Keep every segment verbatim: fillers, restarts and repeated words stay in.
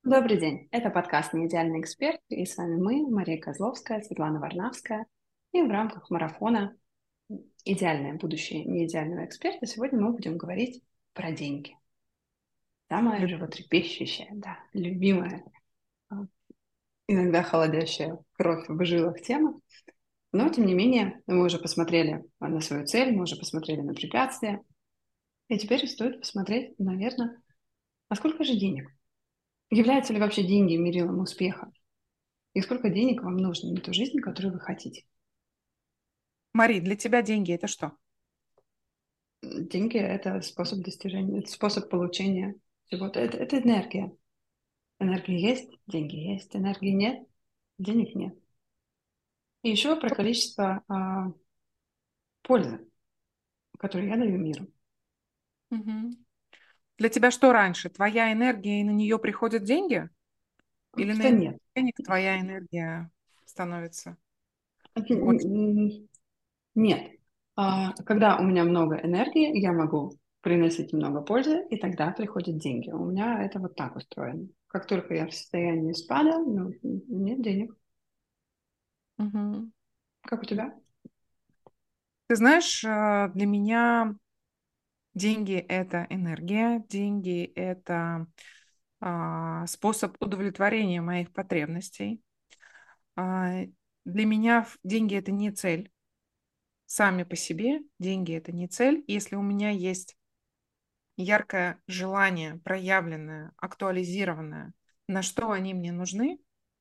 Добрый день. Это подкаст «Неидеальный эксперт», и с вами мы, Мария Козловская, Светлана Варнавская. И в рамках марафона «Идеальное будущее неидеального эксперта» сегодня мы будем говорить про деньги. Самая Люб- животрепещущая, да, любимая, а, иногда холодящая кровь в жилах тема. Но, тем не менее, мы уже посмотрели на свою цель, мы уже посмотрели на препятствия. И теперь стоит посмотреть, наверное, а сколько же денег? Являются ли вообще деньги мерилом успеха? И сколько денег вам нужно на ту жизнь, которую вы хотите? Мари, для тебя деньги это что? Деньги– это способ достижения, это способ получения чего-то. Это, это энергия. Энергия есть, деньги есть. Энергии нет, денег нет. И еще про количество а, пользы, которую я даю миру. Мгм. Для тебя что раньше? Твоя энергия, и на нее приходят деньги? Или на Что энергию нет. денег твоя энергия становится Н- больше? н- Нет. А, когда у меня много энергии, я могу приносить много пользы, и тогда приходят деньги. У меня это вот так устроено. Как только я в состоянии спада, ну, нет денег. Мгм. Как у тебя? Ты знаешь, э, для меня деньги– это энергия, деньги– это а, способ удовлетворения моих потребностей. А, Для меня ф- деньги– это не цель. Сами по себе деньги– это не цель. Если у меня есть яркое желание, проявленное, актуализированное, на что они мне нужны,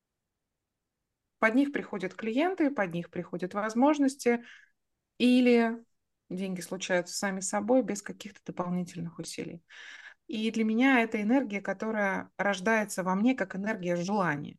под них приходят клиенты, под них приходят возможности, или деньги случаются сами собой без каких-то дополнительных усилий. И для меня это энергия, которая рождается во мне как энергия желания.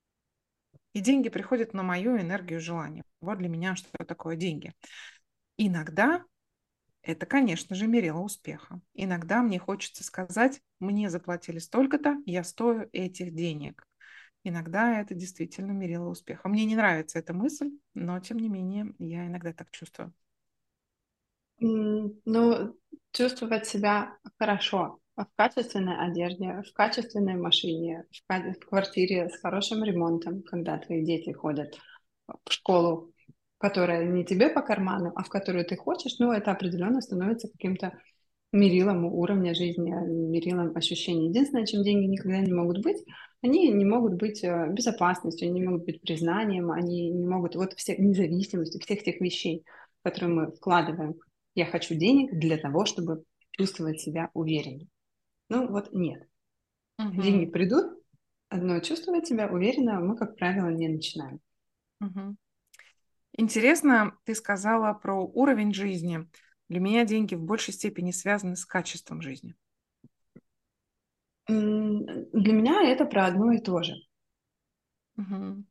И деньги приходят на мою энергию желания. Вот для меня что такое деньги. Иногда это, конечно же, мерило успеха. Иногда мне хочется сказать, мне заплатили столько-то, я стою этих денег. Иногда это действительно мерило успеха. Мне не нравится эта мысль, но тем не менее я иногда так чувствую. М, Ну, чувствовать себя хорошо в качественной одежде, в качественной машине, в, ка- в квартире с хорошим ремонтом, когда твои дети ходят в школу, которая не тебе по карману, а в которую ты хочешь, ну, это определенно становится каким-то мерилом уровня жизни, мерилом ощущений. Единственное, чем деньги никогда не могут быть, они не могут быть э, безопасностью, они не могут быть признанием, они не могут, вот все независимостью, всех тех вещей, которые мы вкладываем. Я хочу денег для того, чтобы чувствовать себя уверенно. Ну вот нет. Деньги Мгм. придут, но чувствовать себя уверенно мы, как правило, не начинаем. Мгм. Интересно, ты сказала про уровень жизни. Для меня деньги в большей степени связаны с качеством жизни. М, Для меня это про одно и то же. Мгм.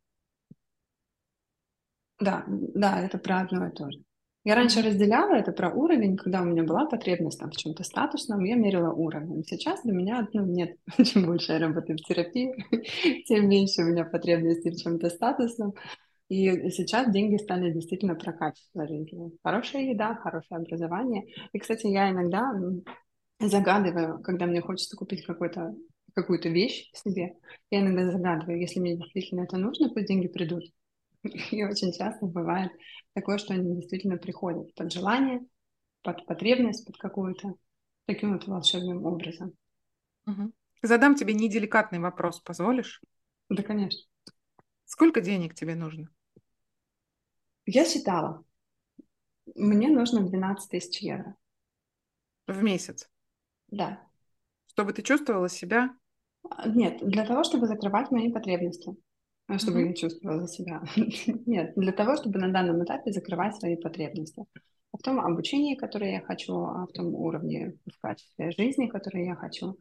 Да, да, это про одно и то же. Я раньше Мгм. разделяла это про уровень, когда у меня была потребность там, в чем-то статусном, я мерила уровень. Сейчас для меня ну, нет, чем больше я работаю в терапии, тем меньше у меня потребностей в чем-то статусном. И сейчас деньги стали действительно про качество жизни. Хорошая еда, хорошее образование. И, кстати, я иногда м, загадываю, когда мне хочется купить какой-то, какую-то вещь себе, я иногда загадываю, если мне действительно это нужно, пусть деньги придут. И очень часто бывает такое, что они действительно приходят под желание, под потребность, под какую-то таким вот волшебным образом. Мгм. Задам тебе неделикатный вопрос, позволишь? Да, конечно. Сколько денег тебе нужно Я считала, мне нужно двенадцать тысяч евро. в месяц, Да. чтобы ты чувствовала себя? А, Нет, для того, чтобы закрывать мои потребности. А чтобы Мгм. я чувствовала себя. Нет, для того, чтобы на данном этапе закрывать свои потребности. А в том обучении, которое я хочу, а в том уровне в качестве жизни, который я хочу.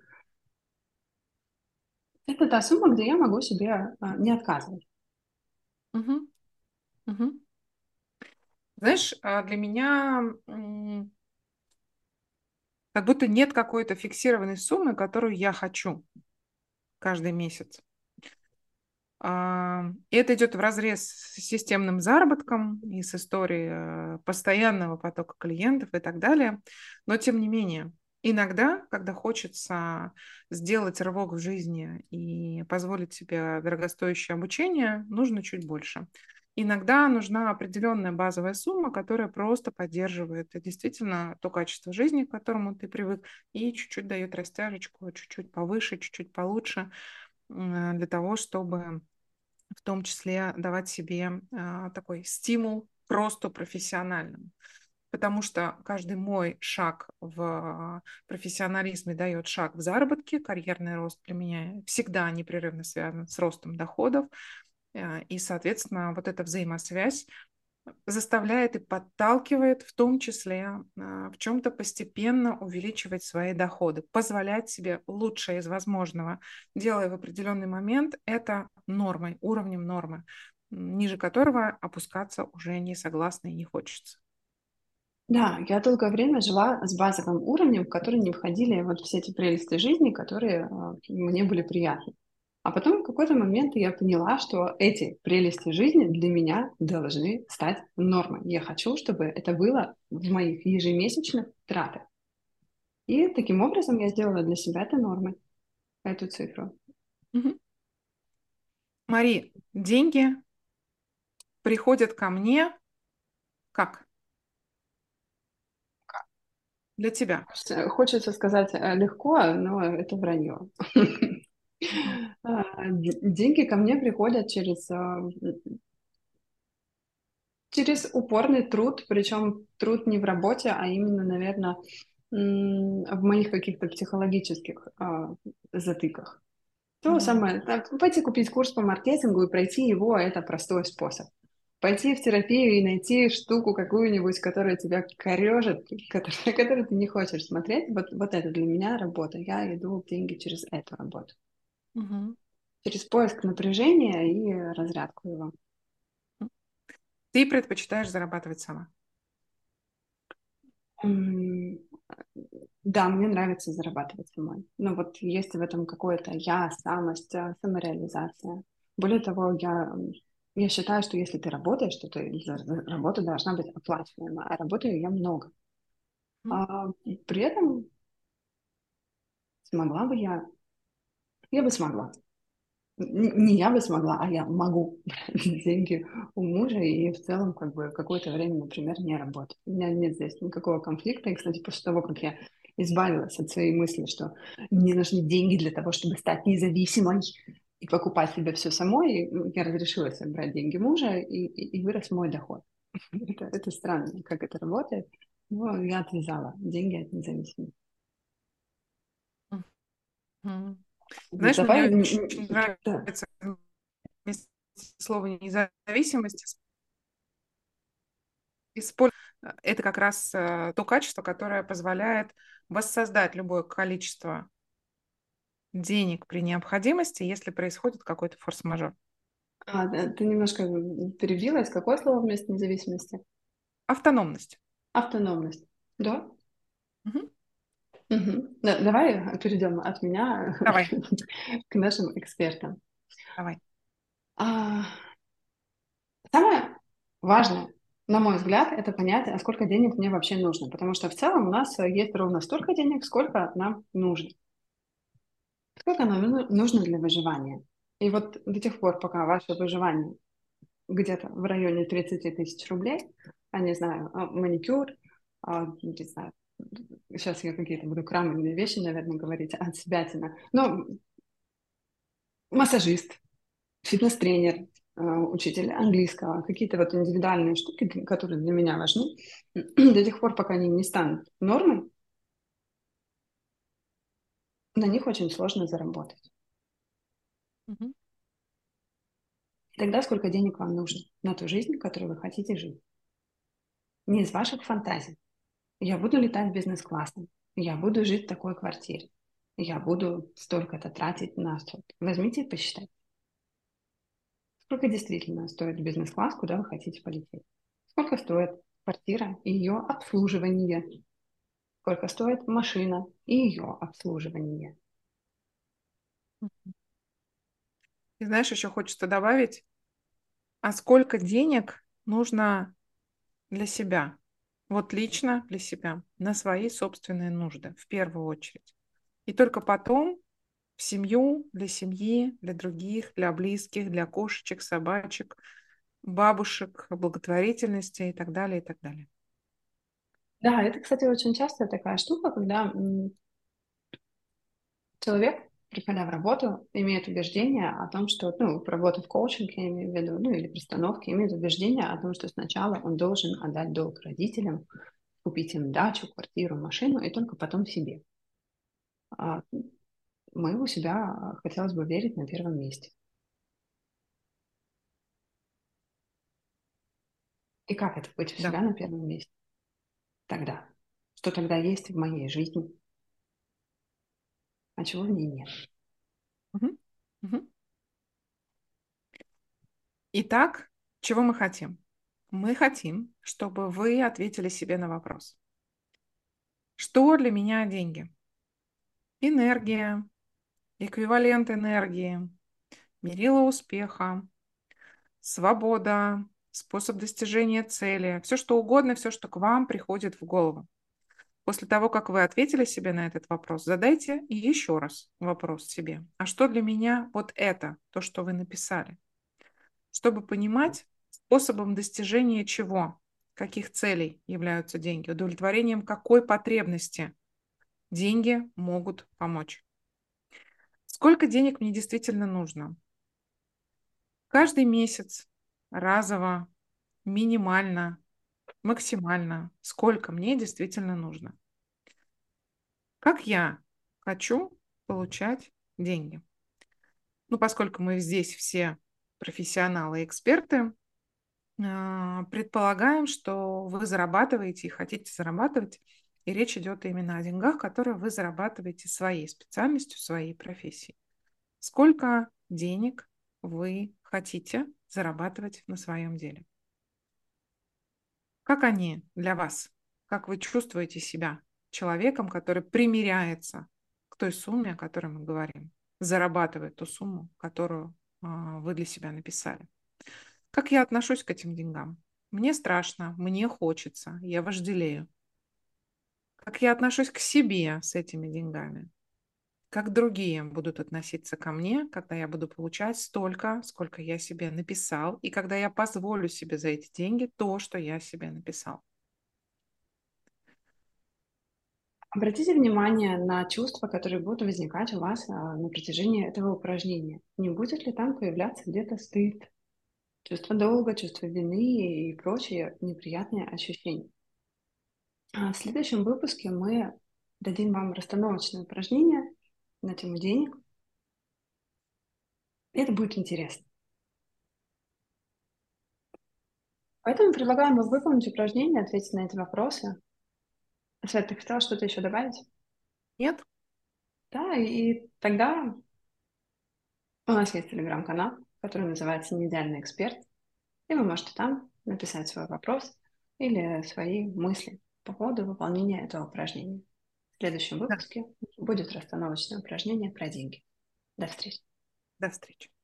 Это та сумма, где я могу себе а, не отказывать. Мгм. Мгм. Знаешь, а, для меня м, как будто нет какой-то фиксированной суммы, которую я хочу каждый месяц. А, И это идет вразрез с системным заработком и с историей э, постоянного потока клиентов и так далее. Но тем не менее. Иногда, когда хочется сделать рывок в жизни и позволить себе дорогостоящее обучение, нужно чуть больше. Иногда нужна определенная базовая сумма, которая просто поддерживает действительно то качество жизни, к которому ты привык, и чуть-чуть дает растяжечку, чуть-чуть повыше, чуть-чуть получше, м, для того, чтобы в том числе давать себе а, такой стимул к росту профессиональному. Потому что каждый мой шаг в профессионализме дает шаг в заработке. Карьерный рост для меня всегда непрерывно связан с ростом доходов. Э, И, соответственно, вот эта взаимосвязь заставляет и подталкивает в том числе а, в чем-то постепенно увеличивать свои доходы, позволять себе лучшее из возможного, делая в определенный момент это нормой, уровнем нормы, м, ниже которого опускаться уже не согласна и не хочется. Да, я долгое время жила с базовым уровнем, в который не входили вот все эти прелести жизни, которые э, мне были приятны. А потом в какой-то момент я поняла, что эти прелести жизни для меня должны стать нормой. Я хочу, чтобы это было в моих ежемесячных тратах. И таким образом я сделала для себя это нормой, эту цифру. Мгм. Мари, деньги приходят ко мне как? Для тебя. Хочется хочется сказать э, легко, но это вранье. Мгм. А, д- Деньги ко мне приходят через, а, через упорный труд, причем труд не в работе, а именно, наверное, в моих каких-то психологических а, затыках. То Мгм. самое, так, пойти купить курс по маркетингу и пройти его — это простой способ. Пойти в терапию и найти штуку какую-нибудь, которая тебя корежит, которую, на которую ты не хочешь смотреть, вот, вот это для меня работа. Я иду в деньги через эту работу. Мгм. Через поиск напряжения и разрядку его. Ты предпочитаешь зарабатывать сама. М, Да, мне нравится зарабатывать самой. Но вот есть в этом какое-то я, самость, а, самореализация. Более того, я, м, я считаю, что если ты работаешь, то ты, за- за- работа должна быть оплачиваема, а работаю я много. Мгм. А при этом смогла бы я, я бы смогла. Н- Не я бы смогла, а я могу брать деньги у мужа и в целом как бы какое-то время, например, не работать. У меня нет здесь никакого конфликта. И, кстати, после того, как я избавилась от своей мысли, что мне нужны деньги для того, чтобы стать независимой и покупать себе все самой, ну, я разрешила себе брать деньги мужа, и, и, и вырос мой доход. Это, это странно, как это работает. Но я отвязала деньги от независимости. Мгм. Вот Знаешь, давай, мне н- очень н- да. нравится вместо слова независимость использовать. Это как раз э, то качество, которое позволяет воссоздать любое количество денег при необходимости, если происходит какой-то форс-мажор. А, да, ты немножко перебилась. Какое слово вместо независимости? Автономность. Автономность. Да? Мгм. Мгм. Да, давай перейдем от меня Давай, к нашим экспертам. давай. А, самое важное, на мой взгляд, это понять, а сколько денег мне вообще нужно. Потому что в целом у нас э, есть ровно столько денег, сколько нам нужно. Сколько нам ну- нужно для выживания. И вот до тех пор, пока ваше выживание где-то в районе тридцати тысяч рублей, а не знаю, а, маникюр, а, не знаю, сейчас я какие-то буду крамольные вещи, наверное, говорить от себятина, но массажист, фитнес-тренер, а, учитель английского, какие-то вот индивидуальные штуки, для- которые для меня важны, до тех пор, пока они не станут нормой, на них очень сложно заработать. Мгм. Тогда сколько денег вам нужно на ту жизнь, которую вы хотите жить? Не из ваших фантазий. Я буду летать бизнес-классом. Я буду жить в такой квартире. Я буду столько-то тратить на что. Возьмите и посчитайте. Сколько действительно стоит бизнес-класс, куда вы хотите полететь? Сколько стоит квартира и ее обслуживание? Сколько стоит машина и ее обслуживание? И знаешь, еще хочется добавить, а сколько денег нужно для себя? Вот лично для себя, на свои собственные нужды в первую очередь. И только потом в семью, для семьи, для других, для близких, для кошечек, собачек, бабушек, благотворительности и так далее, и так далее. Да, это, кстати, очень частая такая штука, когда м, человек, приходя в работу, имеет убеждение о том, что, ну, работа в коучинге, я имею в виду, ну, или при постановке, имеет убеждение о том, что сначала он должен отдать долг родителям, купить им дачу, квартиру, машину, и только потом себе. А мы у себя, а, хотелось бы верить, на первом месте. И как это быть у Да. себя на первом месте тогда? Что тогда есть в моей жизни, а чего в ней нет? Мгм. Мгм. Итак, чего мы хотим? Мы хотим, чтобы вы ответили себе на вопрос. Что для меня деньги? Энергия, эквивалент энергии, мерило успеха, свобода, способ достижения цели, все что угодно, все, что к вам приходит в голову. После того, как вы ответили себе на этот вопрос, задайте еще раз вопрос себе. А что для меня вот это, то, что вы написали? Чтобы понимать, способом достижения чего, каких целей являются деньги, удовлетворением какой потребности деньги могут помочь. Сколько денег мне действительно нужно? Каждый месяц, разово, минимально, максимально, сколько мне действительно нужно. Как я хочу получать деньги? Ну, поскольку мы здесь все профессионалы и эксперты, а, предполагаем, что вы зарабатываете и хотите зарабатывать, и речь идет именно о деньгах, которые вы зарабатываете своей специальностью, своей профессией. Сколько денег вы хотите зарабатывать на своем деле? Как они для вас? Как вы чувствуете себя человеком, который примиряется к той сумме, о которой мы говорим, зарабатывает ту сумму, которую а, вы для себя написали? Как я отношусь к этим деньгам? Мне страшно, мне хочется, я вожделею. Как я отношусь к себе с этими деньгами? Как другие будут относиться ко мне, когда я буду получать столько, сколько я себе написал, и когда я позволю себе за эти деньги то, что я себе написал? Обратите внимание на чувства, которые будут возникать у вас а, на протяжении этого упражнения. Не будет ли там появляться где-то стыд, чувство долга, чувство вины и прочие неприятные ощущения? А в следующем выпуске мы дадим вам расстановочное упражнение на тему денег. И это будет интересно. Поэтому предлагаем вам выполнить упражнение, ответить на эти вопросы. Свет, ты хотела что-то еще добавить? Нет? Да, и тогда у нас есть телеграм-канал, который называется «Неидеальный эксперт», и вы можете там написать свой вопрос или свои мысли по поводу выполнения этого упражнения. В следующем Да. выпуске будет расстановочное упражнение про деньги. До встречи. До встречи.